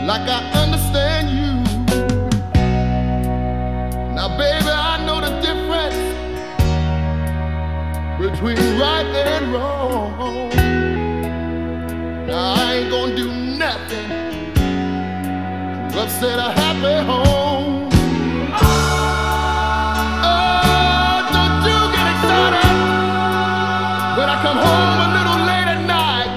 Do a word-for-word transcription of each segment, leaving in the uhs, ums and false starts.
like I understand you. Now, baby, I know the difference between right and wrong. Now, I ain't gonna do nothing to upset a happy home. Oh, don't you get excited when I come home a little late at night.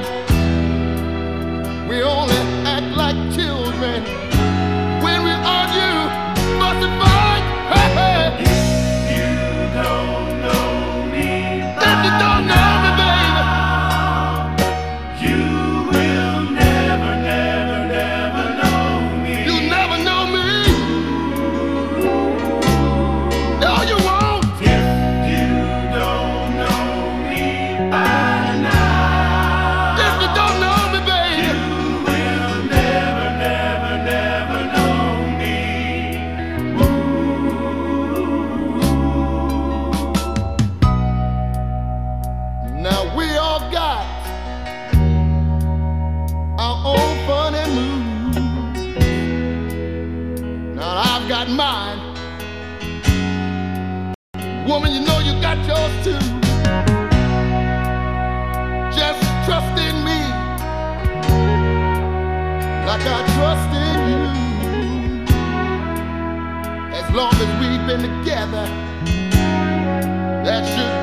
We only act like children when we argue, fuss and fight. Hey, hey. If you don't know me, If you don't know me, baby, you will never, never, never know me. you'll never know me. No, you won't. If you don't know me by now, If you don't know me, baby, you will never, never, never know me. now we all got our own fun and mood. Now I've got mine. Woman, you know you got yours too. Just trust in me like I trust in you. As long as we've been together, that should